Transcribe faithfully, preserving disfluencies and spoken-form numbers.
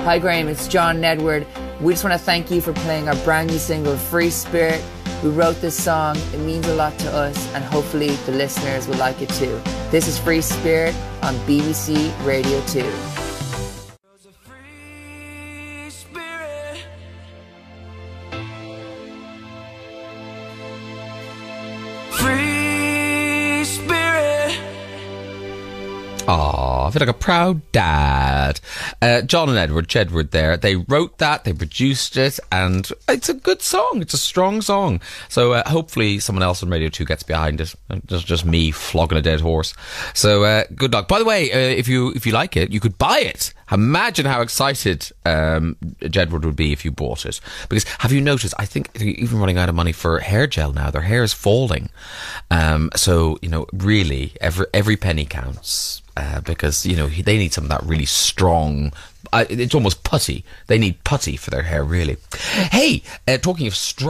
Hi Graham, it's John and Edward. We just want to thank you for playing our brand new single, Free Spirit. We wrote this song, it means a lot to us, and hopefully the listeners will like it too. This is Free Spirit on B B C Radio two. Aw, I feel like a proud dad. Uh, John and Edward, Jedward there, they wrote that, they produced it, and it's a good song. It's a strong song. So uh, hopefully someone else on Radio two gets behind it. Just, just me flogging a dead horse. So uh, good luck. By the way, uh, if you if you like it, you could buy it. Imagine how excited um, Jedward would be if you bought it. Because have you noticed, I think they're even running out of money for hair gel now. Their hair is falling. Um, so, you know, really, every every penny counts. Uh, because, you know, they need some of that really strong, uh, it's almost putty. They need putty for their hair, really. Hey, uh, talking of strong.